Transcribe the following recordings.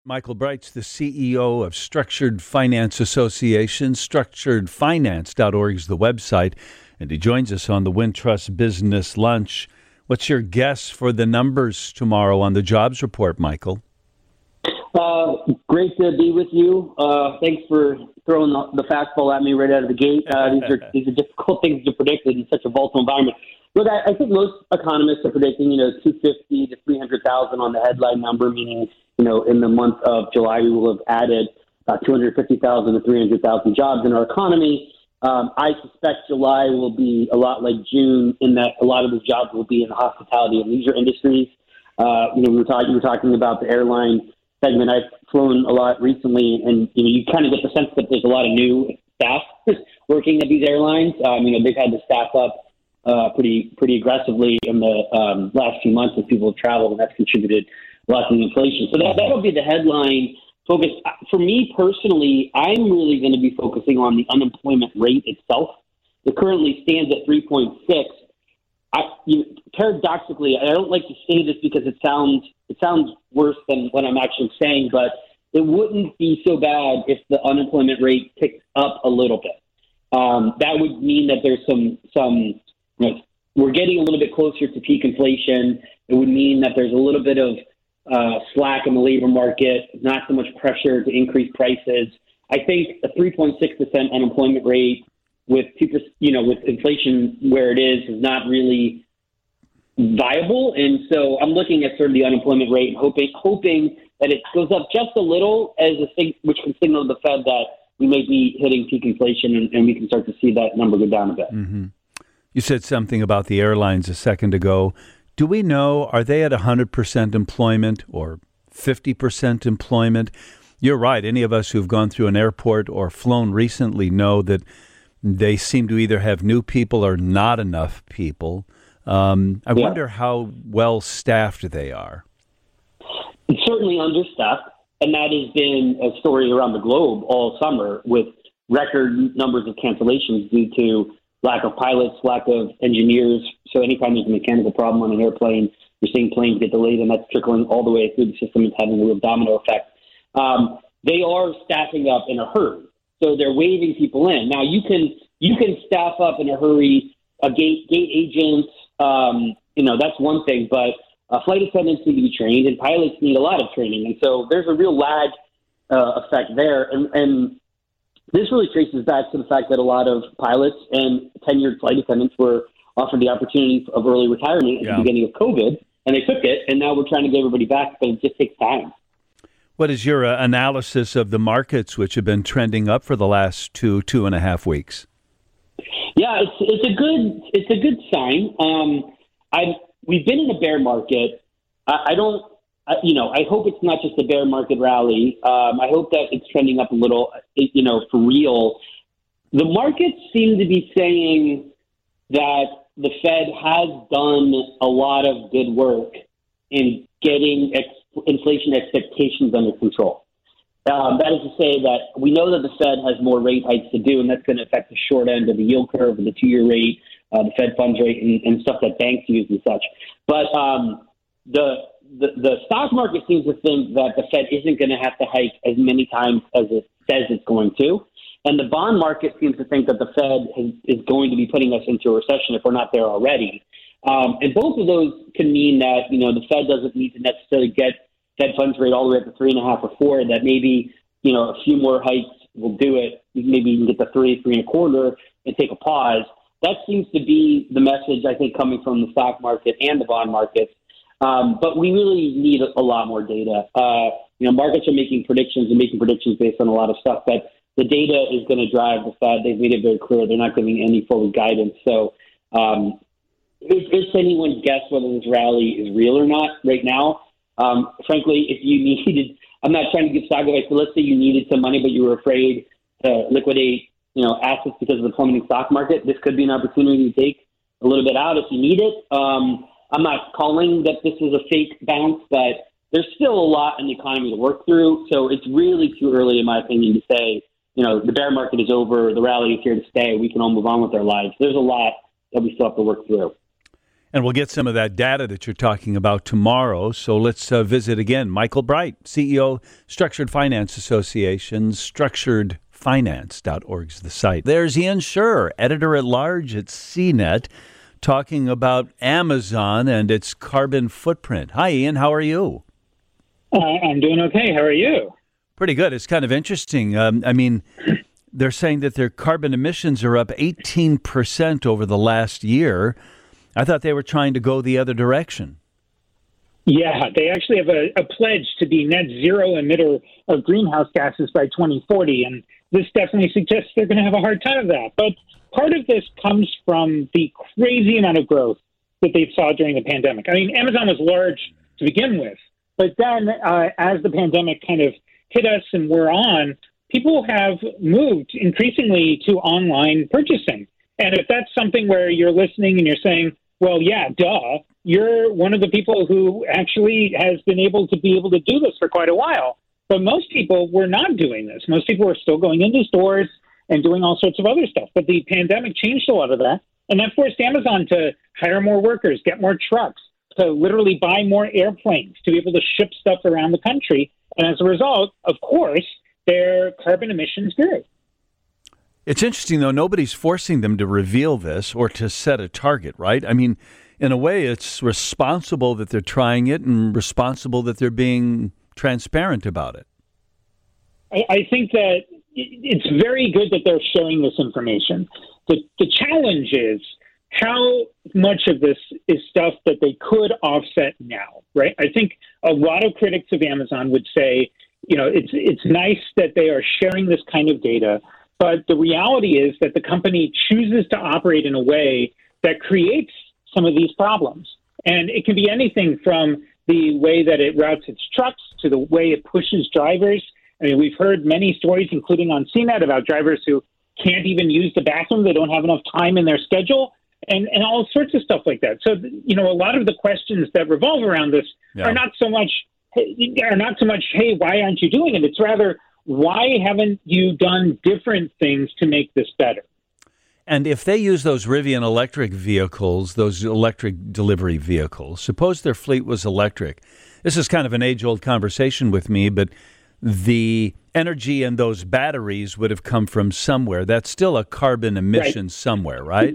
Michael Bright's the CEO of Structured Finance Association. StructuredFinance.org is the website, and he joins us on the Wintrust Business Lunch. What's your guess for the numbers tomorrow on the jobs report, Michael? Great to be with you. Thanks for throwing the fastball at me right out of the gate. These are difficult things to predict in such a volatile environment. Look, I think most economists are predicting, 250 to 300,000 on the headline number, meaning, in the month of July, we will have added 250,000 to 300,000 jobs in our economy. I suspect July will be a lot like June in that a lot of those jobs will be in the hospitality and leisure industries. You were talking about the airline segment. I've flown a lot recently, and you kind of get the sense that there's a lot of new staff working at these airlines. They've had to staff up pretty aggressively in the last few months as people have traveled, and that's contributed a lot to the inflation. So that'll be the headline focus. For me personally, I'm really going to be focusing on the unemployment rate itself. It currently stands at 3.6. Paradoxically, I don't like to say this because it sounds worse than what I'm actually saying, but it wouldn't be so bad if the unemployment rate ticked up a little bit. That would mean that there's some we're getting a little bit closer to peak inflation. It would mean that there's a little bit of slack in the labor market, not so much pressure to increase prices. I think a 3.6% unemployment rate with 2%, with inflation where it is not really viable. And so I'm looking at sort of the unemployment rate, hoping that it goes up just a little as a thing, which can signal to the Fed that we may be hitting peak inflation and we can start to see that number go down a bit. Mm-hmm. You said something about the airlines a second ago. Do we know, are they at 100% employment or 50% employment? You're right. Any of us who've gone through an airport or flown recently know that they seem to either have new people or not enough people. I wonder how well staffed they are. It's certainly understaffed, and that has been a story around the globe all summer with record numbers of cancellations due to lack of pilots, lack of engineers. So anytime there's a mechanical problem on an airplane, you're seeing planes get delayed, and that's trickling all the way through the system and having a real domino effect. They are staffing up in a hurry, so they're waving people in. Now you can staff up in a hurry, a gate agent, that's one thing, but flight attendants need to be trained, and pilots need a lot of training, and so there's a real lag effect there, and this really traces back to the fact that a lot of pilots and tenured flight attendants were offered the opportunity of early retirement at the beginning of COVID, and they took it, and now we're trying to get everybody back, but it just takes time. What is your analysis of the markets, which have been trending up for the last 2.5 weeks? Yeah, it's a good sign. We've been in a bear market. I hope it's not just a bear market rally. I hope that it's trending up a little, for real. The markets seem to be saying that the Fed has done a lot of good work in getting inflation expectations under control. That is to say that we know that the Fed has more rate hikes to do, and that's going to affect the short end of the yield curve and the 2-year rate, the Fed funds rate, and stuff that banks use and such. But the stock market seems to think that the Fed isn't going to have to hike as many times as it says it's going to. And the bond market seems to think that the Fed is going to be putting us into a recession if we're not there already. And both of those can mean that, the Fed doesn't need to necessarily get Fed funds rate all the way up to 3.5 or 4, that maybe, a few more hikes will do it. Maybe you can get to 3.25 and take a pause. That seems to be the message, I think, coming from the stock market and the bond markets. But we really need a lot more data. Markets are making predictions based on a lot of stuff, but the data is going to drive the Fed. They've made it very clear they're not giving any forward guidance. So it's anyone's guess whether this rally is real or not right now. Frankly, if you needed, I'm not trying to give stock advice, but let's say you needed some money, but you were afraid to liquidate, assets because of the plummeting stock market, this could be an opportunity to take a little bit out if you need it. I'm not calling that this is a fake bounce, but there's still a lot in the economy to work through. So it's really too early, in my opinion, to say, the bear market is over, the rally is here to stay, we can all move on with our lives. There's a lot that we still have to work through. And we'll get some of that data that you're talking about tomorrow. So let's visit again. Michael Bright, CEO, Structured Finance Association, structuredfinance.org is the site. There's Ian Sherr, editor-at-large at CNET, talking about Amazon and its carbon footprint. Hi, Ian. How are you? I'm doing okay. How are you? Pretty good. It's kind of interesting. They're saying that their carbon emissions are up 18% over the last year. I thought they were trying to go the other direction. Yeah, they actually have a pledge to be net zero emitter of greenhouse gases by 2040, and this definitely suggests they're going to have a hard time of that. But part of this comes from the crazy amount of growth that they saw during the pandemic. I mean, Amazon was large to begin with, but then as the pandemic kind of hit us and we're on, people have moved increasingly to online purchasing. And if that's something where you're listening and you're saying, well, yeah, duh, you're one of the people who actually has been able to do this for quite a while. But most people were not doing this. Most people were still going into stores and doing all sorts of other stuff. But the pandemic changed a lot of that. And that forced Amazon to hire more workers, get more trucks, to literally buy more airplanes, to be able to ship stuff around the country. And as a result, of course, their carbon emissions grew. It's interesting, though, nobody's forcing them to reveal this or to set a target, right? I mean, in a way, it's responsible that they're trying it and responsible that they're being transparent about it. I think that it's very good that they're sharing this information. The challenge is how much of this is stuff that they could offset now, right? I think a lot of critics of Amazon would say, it's nice that they are sharing this kind of data, but the reality is that the company chooses to operate in a way that creates some of these problems. And it can be anything from the way that it routes its trucks to the way it pushes drivers. I mean, we've heard many stories, including on CNET, about drivers who can't even use the bathroom. They don't have enough time in their schedule and all sorts of stuff like that. So, a lot of the questions that revolve around this are not so much, hey, why aren't you doing it? It's rather, why haven't you done different things to make this better? And if they use those Rivian electric vehicles, those electric delivery vehicles, suppose their fleet was electric. This is kind of an age-old conversation with me, but the energy in those batteries would have come from somewhere. That's still a carbon emission somewhere, right?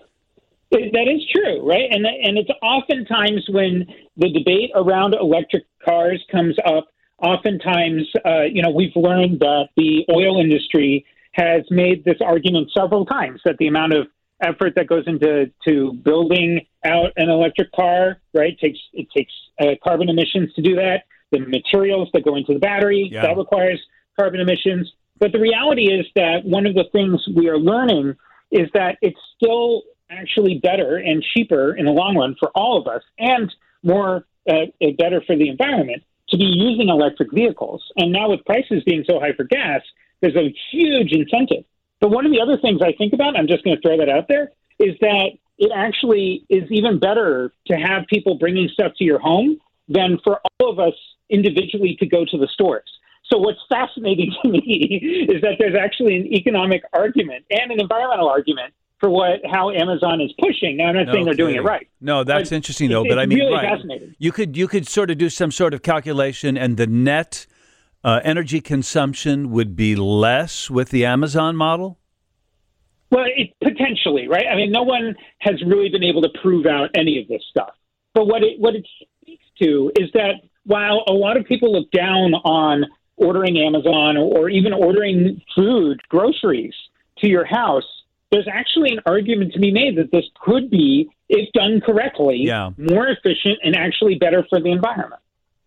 That is true, right? And it's oftentimes when the debate around electric cars comes up, oftentimes, we've learned that the oil industry has made this argument several times, that the amount of effort that goes into building out an electric car, right, it takes carbon emissions to do that. The materials that go into the battery, that requires carbon emissions. But the reality is that one of the things we are learning is that it's still actually better and cheaper in the long run for all of us, and more better for the environment, to be using electric vehicles. And now with prices being so high for gas, there's a huge incentive. But one of the other things I think about, I'm just going to throw that out there, is that it actually is even better to have people bringing stuff to your home than for all of us individually to go to the stores. So what's fascinating to me is that there's actually an economic argument and an environmental argument for how Amazon is pushing. Now, I'm not saying they're doing it right. No, that's interesting, though. But I mean, really fascinating. You could sort of do some sort of calculation, and the net energy consumption would be less with the Amazon model? Well, potentially, right? I mean, no one has really been able to prove out any of this stuff. But what it speaks to is that while a lot of people look down on ordering Amazon or even ordering food, groceries to your house, there's actually an argument to be made that this could be, if done correctly, more efficient and actually better for the environment.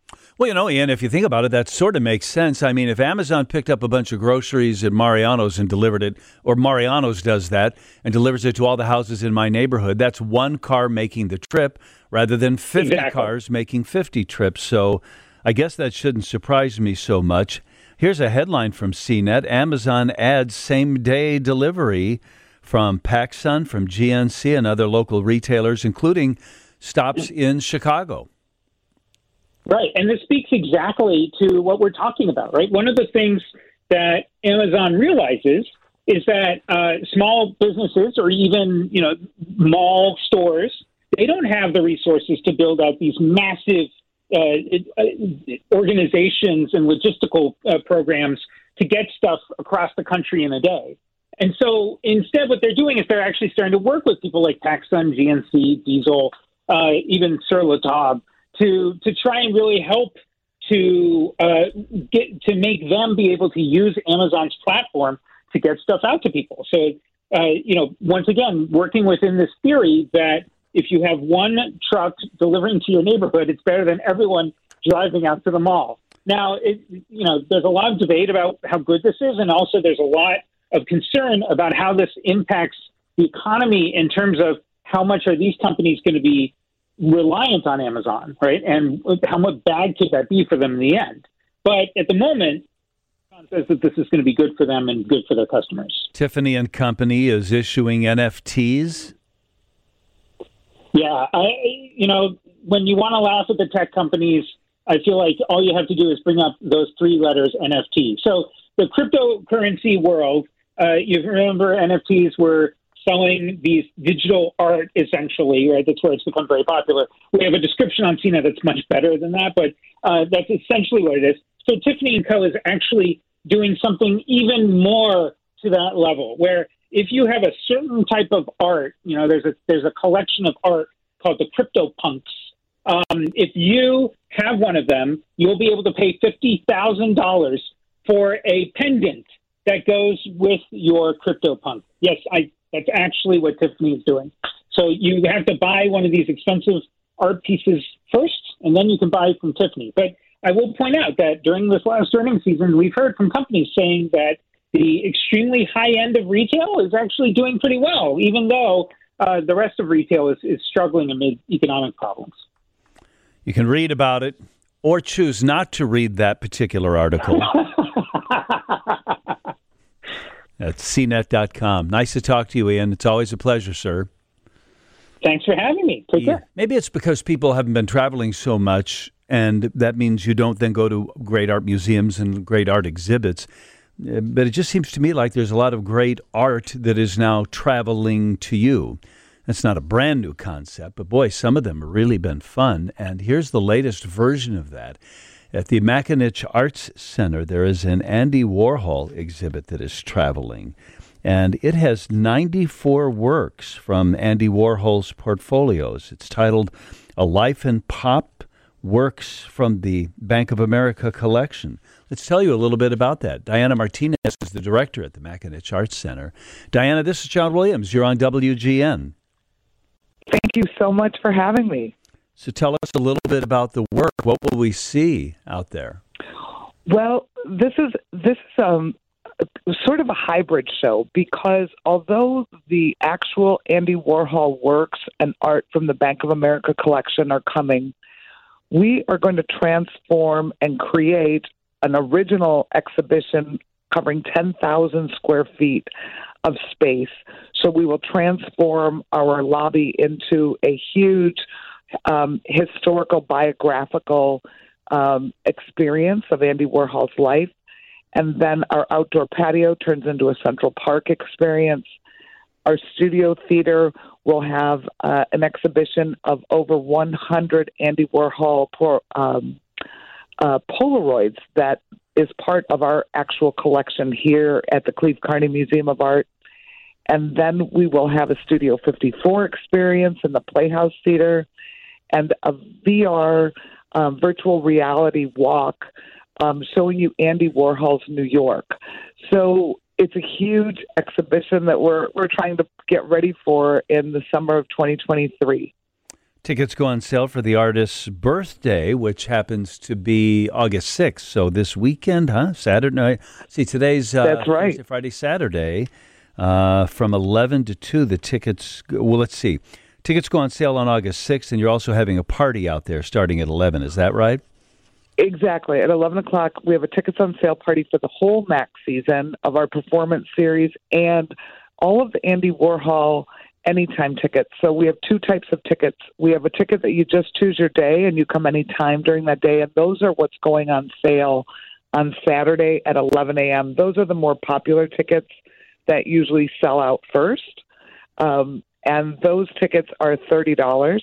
Well, Ian, if you think about it, that sort of makes sense. I mean, if Amazon picked up a bunch of groceries at Mariano's and delivered it, or Mariano's does that and delivers it to all the houses in my neighborhood, that's one car making the trip rather than 50 cars making 50 trips. So I guess that shouldn't surprise me so much. Here's a headline from CNET. Amazon adds same-day delivery from PacSun, from GNC, and other local retailers, including stops in Chicago. Right, and this speaks exactly to what we're talking about, right? One of the things that Amazon realizes is that small businesses or even, mall stores, they don't have the resources to build out these massive organizations and logistical programs to get stuff across the country in a day. And so instead, what they're doing is they're actually starting to work with people like PacSun, GNC, Diesel, even Sur La Table to try and really help to make them be able to use Amazon's platform to get stuff out to people. So, once again, working within this theory that if you have one truck delivering to your neighborhood, it's better than everyone driving out to the mall. Now, there's a lot of debate about how good this is, and also there's a lot of concern about how this impacts the economy in terms of how much are these companies going to be reliant on Amazon, right? And how much bad could that be for them in the end? But at the moment, Amazon says that this is going to be good for them and good for their customers. Tiffany and Company is issuing NFTs. Yeah, when you want to laugh at the tech companies, I feel like all you have to do is bring up those three letters, NFT. So the cryptocurrency world, you remember NFTs were selling these digital art, essentially, right? That's where it's become very popular. We have a description on CNET that's much better than that, but that's essentially what it is. So Tiffany & Co. is actually doing something even more to that level, where if you have a certain type of art, there's a collection of art called the CryptoPunks. If you have one of them, you'll be able to pay $50,000 for a pendant that goes with your CryptoPunk. Yes, that's actually what Tiffany is doing. So you have to buy one of these expensive art pieces first, and then you can buy from Tiffany. But I will point out that during this last earnings season, we've heard from companies saying that the extremely high end of retail is actually doing pretty well, even though the rest of retail is struggling amid economic problems. You can read about it or choose not to read that particular article. At CNET.com. Nice to talk to you, Ian. It's always a pleasure, sir. Thanks for having me. Take care. Maybe it's because people haven't been traveling so much, and that means you don't then go to great art museums and great art exhibits. But it just seems to me like there's a lot of great art that is now traveling to you. That's not a brand new concept, but boy, some of them have really been fun. And here's the latest version of that. At the Mackinac Arts Center, there is an Andy Warhol exhibit that is traveling, and it has 94 works from Andy Warhol's portfolios. It's titled A Life in Pop, Works from the Bank of America Collection. Let's tell you a little bit about that. Diana Martinez is the director at the Mackinac Arts Center. Diana, this is John Williams. You're on WGN. Thank you so much for having me. So tell us a little bit about the work. What will we see out there? Well, this is sort of a hybrid show, because although the actual Andy Warhol works and art from the Bank of America collection are coming, we are going to transform and create an original exhibition covering 10,000 square feet of space. So we will transform our lobby into a huge historical biographical experience of Andy Warhol's life. And then our outdoor patio turns into a Central Park experience. Our studio theater will have an exhibition of over 100 Andy Warhol Polaroids that is part of our actual collection here at the Cleve Carney Museum of Art. And then we will have a Studio 54 experience in the Playhouse Theater, and a VR virtual reality walk showing you Andy Warhol's New York. So it's a huge exhibition that we're trying to get ready for in the summer of 2023. Tickets go on sale for the artist's birthday, which happens to be August 6th. So this weekend, Saturday night. See, today's That's right. Thursday, Friday, Saturday, from 11 to 2. The tickets, well, let's see. Tickets go on sale on August 6th, and you're also having a party out there starting at 11. Is that right? Exactly. At 11 o'clock, we have a tickets on sale party for the whole MAC season of our performance series and all of the Andy Warhol anytime tickets. So we have two types of tickets. We have a ticket that you just choose your day and you come anytime during that day, and those are what's going on sale on Saturday at 11 a.m. Those are the more popular tickets that usually sell out first. and those tickets are $30.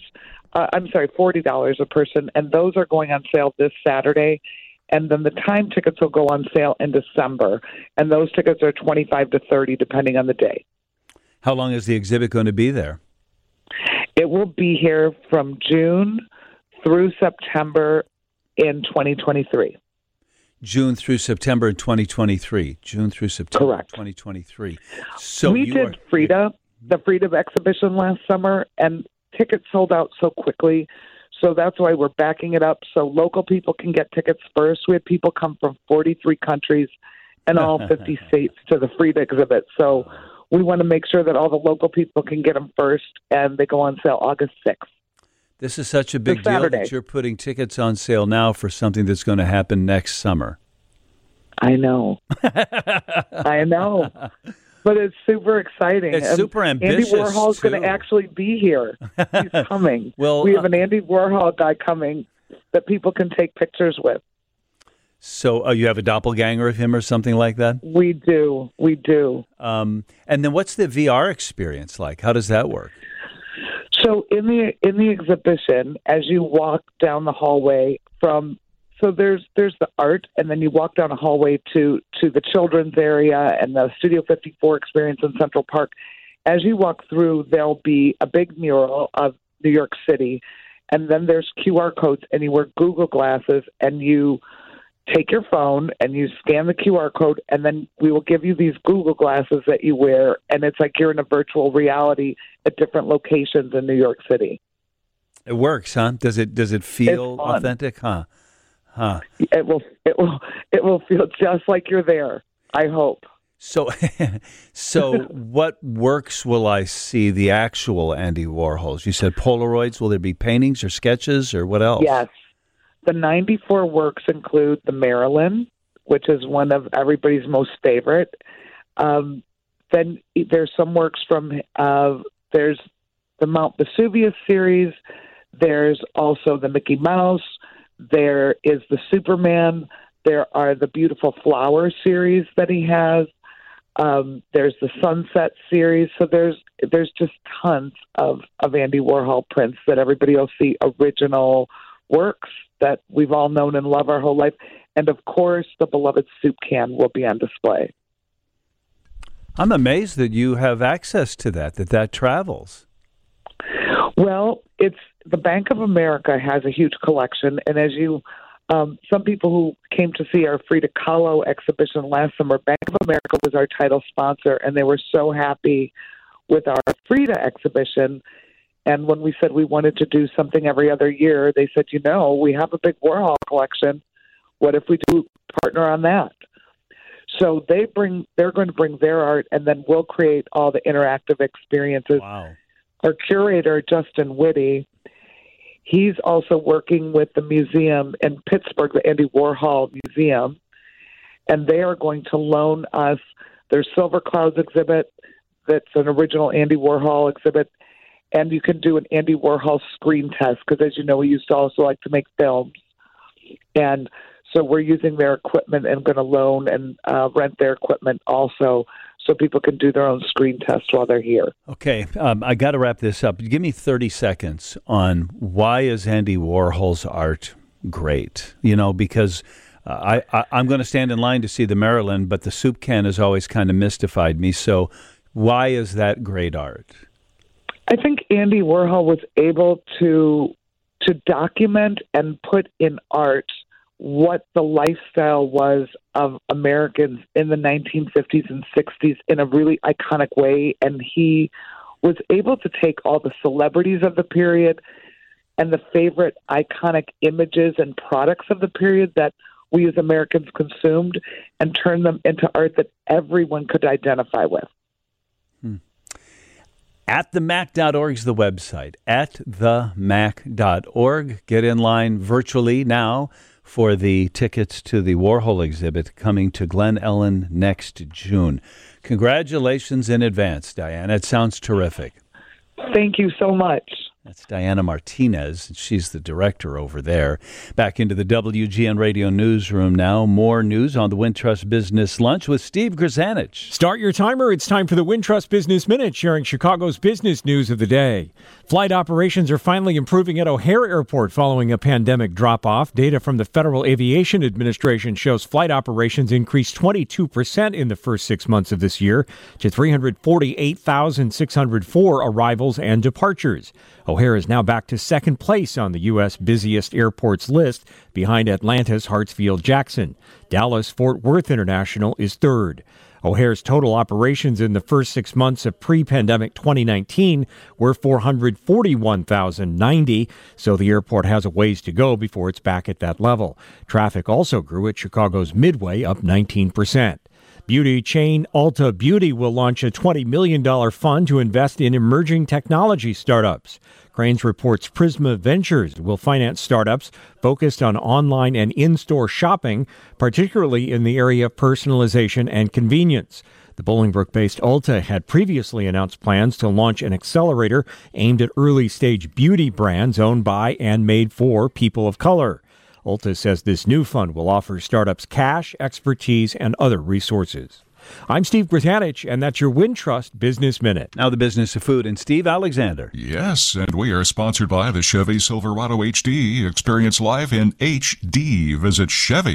$40 a person, and those are going on sale this Saturday. And then the time tickets will go on sale in December, and those tickets are $25 to $30 depending on the day. How long is the exhibit going to be there? It will be here from June through September in 2023. June through September in 2023. June through September Correct. 2023. So we did Frida, the Freedom exhibition last summer, and tickets sold out so quickly. So that's why we're backing it up so local people can get tickets first. We had people come from 43 countries and all 50 states to the Frida exhibit. So we want to make sure that all the local people can get them first, and they go on sale August 6th. This is such a big deal that you're putting tickets on sale now for something that's going to happen next summer. I know. I know. But it's super exciting. It's super ambitious, Andy Warhol's going to actually be here. He's coming. Well, we have an Andy Warhol guy coming that people can take pictures with. So you have a doppelganger of him or something like that? We do. We do. And then what's the VR experience like? How does that work? So in the exhibition, as you walk down the hallway there's the art, and then you walk down a hallway to the children's area and the Studio 54 experience in Central Park. As you walk through, there'll be a big mural of New York City, and then there's QR codes, and you wear Google glasses, and you take your phone and you scan the QR code, and then we will give you these Google glasses that you wear, and it's like you're in a virtual reality at different locations in New York City. It works, huh? Does it feel authentic, huh? Huh. It will feel just like you're there, I hope. So what works will I see? The actual Andy Warhols? You said Polaroids. Will there be paintings or sketches or what else? Yes. The 94 works include the Marilyn, which is one of everybody's most favorite. Then there's some works from there's the Mount Vesuvius series. There's also the Mickey Mouse. There is the Superman. There are the Beautiful Flower series that he has. There's the Sunset series. So there's just tons of Andy Warhol prints that everybody will see, original works that we've all known and love our whole life. And, of course, the beloved soup can will be on display. I'm amazed that you have access to that travels. Well, it's the Bank of America has a huge collection, and as you, some people who came to see our Frida Kahlo exhibition last summer, Bank of America was our title sponsor, and they were so happy with our Frida exhibition. And when we said we wanted to do something every other year, they said, we have a big Warhol collection. What if we do partner on that? So they're going to bring their art, and then we'll create all the interactive experiences. Wow. Our curator, Justin Whitty, he's also working with the museum in Pittsburgh, the Andy Warhol Museum, and they are going to loan us their Silver Clouds exhibit that's an original Andy Warhol exhibit, and you can do an Andy Warhol screen test because, as you know, we used to also like to make films. And so we're using their equipment and going to loan and rent their equipment also so people can do their own screen test while they're here. Okay, I got to wrap this up. Give me 30 seconds on why is Andy Warhol's art great? Because I'm going to stand in line to see the Marilyn, but the soup can has always kind of mystified me. So why is that great art? I think Andy Warhol was able to document and put in art what the lifestyle was of Americans in the 1950s and 60s in a really iconic way. And he was able to take all the celebrities of the period and the favorite iconic images and products of the period that we as Americans consumed and turn them into art that everyone could identify with. AtTheMac.org is the website. AtTheMac.org. Get in line virtually now for the tickets to the Warhol exhibit coming to Glen Ellen next June. Congratulations in advance, Diana. It sounds terrific. Thank you so much. That's Diana Martinez. She's the director over there. Back into the WGN Radio newsroom now. More news on the Wintrust Business Lunch with Steve Grzanich. Start your timer. It's time for the Wintrust Business Minute, sharing Chicago's business news of the day. Flight operations are finally improving at O'Hare Airport following a pandemic drop-off. Data from the Federal Aviation Administration shows flight operations increased 22% in the first 6 months of this year to 348,604 arrivals and departures. O'Hare is now back to second place on the U.S. busiest airports list, behind Atlanta's Hartsfield-Jackson. Dallas-Fort Worth International is third. O'Hare's total operations in the first 6 months of pre-pandemic 2019 were 441,090, so the airport has a ways to go before it's back at that level. Traffic also grew at Chicago's Midway, up 19%. Beauty chain Ulta Beauty will launch a $20 million fund to invest in emerging technology startups. Cranes reports Prisma Ventures will finance startups focused on online and in-store shopping, particularly in the area of personalization and convenience. The Bolingbrook-based Ulta had previously announced plans to launch an accelerator aimed at early-stage beauty brands owned by and made for people of color. Ulta says this new fund will offer startups cash, expertise, and other resources. I'm Steve Grzanich, and that's your Wintrust Business Minute. Now the business of food, and Steve Alexander. Yes, and we are sponsored by the Chevy Silverado HD. Experience life in HD. Visit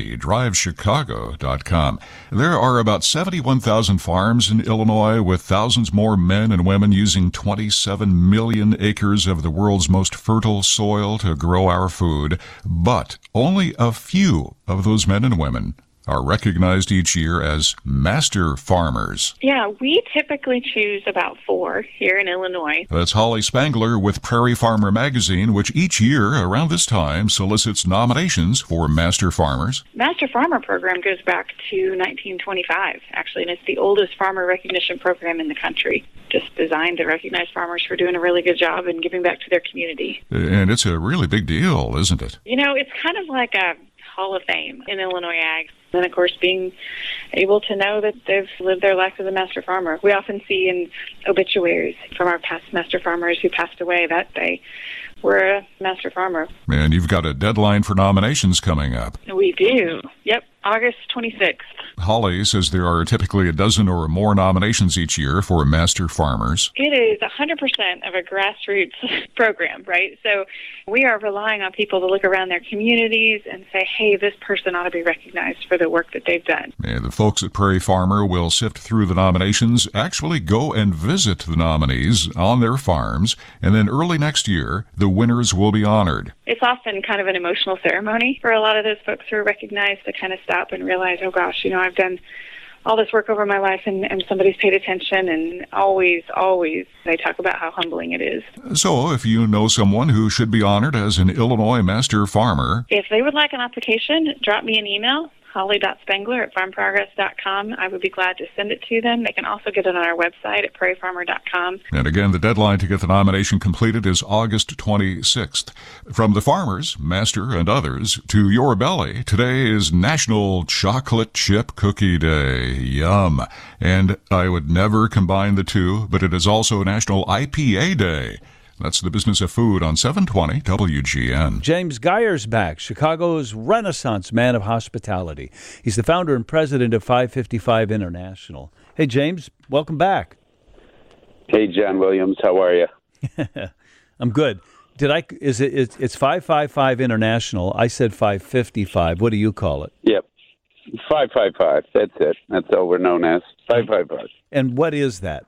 ChevyDriveChicago.com. There are about 71,000 farms in Illinois, with thousands more men and women using 27 million acres of the world's most fertile soil to grow our food. But only a few of those men and women are recognized each year as master farmers. Yeah, we typically choose about 4 here in Illinois. That's Holly Spangler with Prairie Farmer Magazine, which each year around this time solicits nominations for master farmers. Master Farmer program goes back to 1925, actually, and it's the oldest farmer recognition program in the country. Just designed to recognize farmers for doing a really good job and giving back to their community. And it's a really big deal, isn't it? You know, it's kind of like a Hall of Fame in Illinois Ag. And, of course, being able to know that they've lived their life as a master farmer. We often see in obituaries from our past master farmers who passed away that they were a master farmer. And you've got a deadline for nominations coming up. We do. Yep, August 26th. Holly says there are typically a dozen or more nominations each year for master farmers. It is 100% of a grassroots program, right? So we are relying on people to look around their communities and say, hey, this person ought to be recognized for the work that they've done. And the folks at Prairie Farmer will sift through the nominations, actually go and visit the nominees on their farms, and then early next year, the winners will be honored. It's often kind of an emotional ceremony for a lot of those folks who are recognized to kind of stop and realize, oh gosh, you know, I've done all this work over my life and somebody's paid attention, and always they talk about how humbling it is. So if you know someone who should be honored as an Illinois master farmer, if they would like an application, drop me an email, holly.spangler@farmprogress.com. I would be glad to send it to them. They can also get it on our website at prairiefarmer.com. And again, the deadline to get the nomination completed is August 26th. From the farmers, master, and others, to your belly, today is National Chocolate Chip Cookie Day. Yum. And I would never combine the two, but it is also National IPA Day. That's the business of food on 720 WGN. James Geyer's back, Chicago's Renaissance man of hospitality. He's the founder and president of 555 International. Hey, James, welcome back. Hey, John Williams, how are you? I'm good. It's 555 International. I said 555. What do you call it? Yep, 555. That's it. That's all we're known as, 555. And what is that?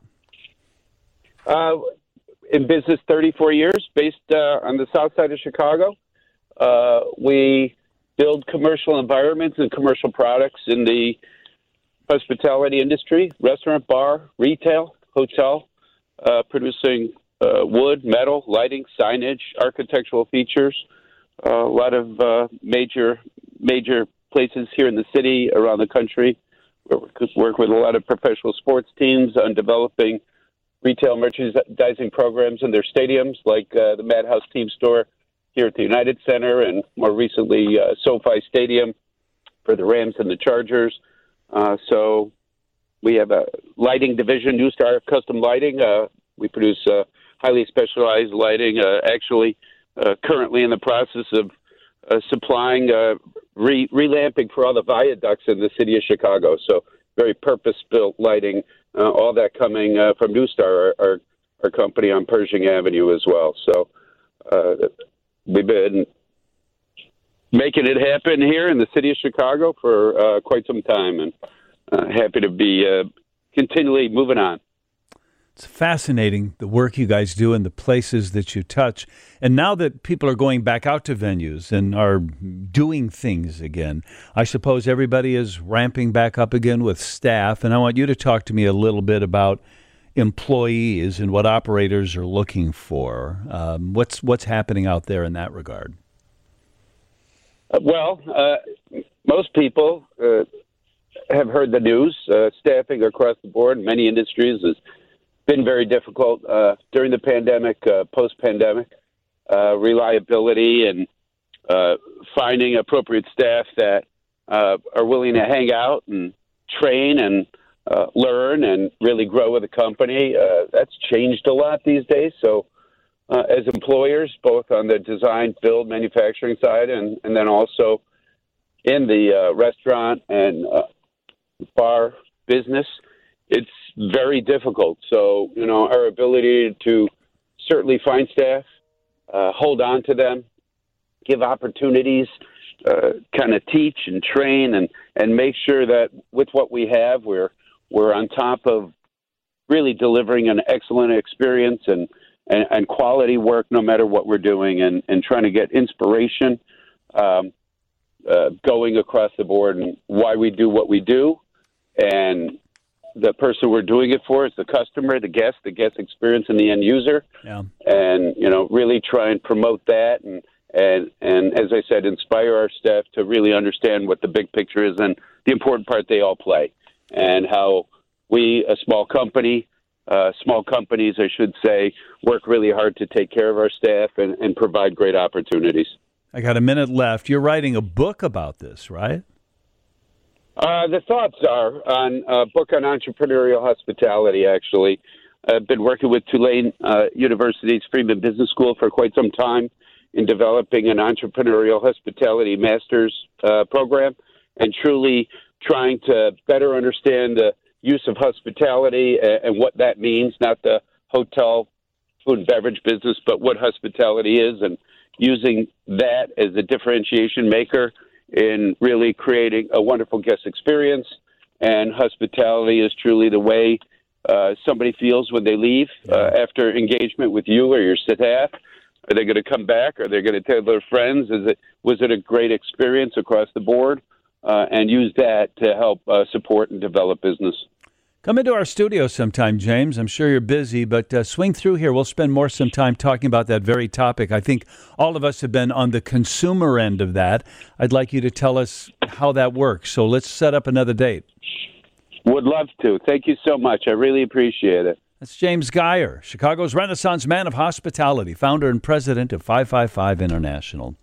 In business 34 years, based on the south side of Chicago. We build commercial environments and commercial products in the hospitality industry, restaurant, bar, retail, hotel, producing wood, metal, lighting, signage, architectural features, a lot of major places here in the city, around the country. We work with a lot of professional sports teams on developing retail merchandising programs in their stadiums, like the Madhouse Team Store here at the United Center, and more recently SoFi Stadium for the Rams and the Chargers. So we have a lighting division, New Star Custom Lighting. We produce highly specialized lighting. Actually, currently in the process of supplying relamping for all the viaducts in the city of Chicago. So very purpose-built lighting. All that coming from New Star, our company on Pershing Avenue as well. So we've been making it happen here in the city of Chicago for quite some time, and happy to be continually moving on. It's fascinating, the work you guys do and the places that you touch. And now that people are going back out to venues and are doing things again, I suppose everybody is ramping back up again with staff. And I want you to talk to me a little bit about employees and what operators are looking for. What's happening out there in that regard? Most people have heard the news. Staffing across the board in many industries has been very difficult during the pandemic, post-pandemic. Reliability and finding appropriate staff that are willing to hang out and train and learn and really grow with the company. That's changed a lot these days. So as employers, both on the design, build, manufacturing side and then also in the restaurant and bar business, it's very difficult. So, our ability to certainly find staff, hold on to them, give opportunities, kind of teach and train and make sure that with what we have, we're on top of really delivering an excellent experience and quality work no matter what we're doing and trying to get inspiration going across the board and why we do what we do. And the person we're doing it for is the customer, the guest experience, and the end user. Yeah. And, really try and promote that and as I said, inspire our staff to really understand what the big picture is and the important part they all play and how we, small companies, I should say, work really hard to take care of our staff and provide great opportunities. I got a minute left. You're writing a book about this, right? The thoughts are on a book on entrepreneurial hospitality, actually. I've been working with Tulane University's Freeman Business School for quite some time in developing an entrepreneurial hospitality master's program and truly trying to better understand the use of hospitality and what that means, not the hotel, food and beverage business, but what hospitality is and using that as a differentiation maker in really creating a wonderful guest experience. And hospitality is truly the way somebody feels when they leave after engagement with you or your staff. Are they going to come back? Are they going to tell their friends? Was it a great experience across the board? And use that to help support and develop business. Come into our studio sometime, James. I'm sure you're busy, but swing through here. We'll spend some time talking about that very topic. I think all of us have been on the consumer end of that. I'd like you to tell us how that works. So let's set up another date. Would love to. Thank you so much. I really appreciate it. That's James Geyer, Chicago's Renaissance Man of Hospitality, founder and president of 555 International.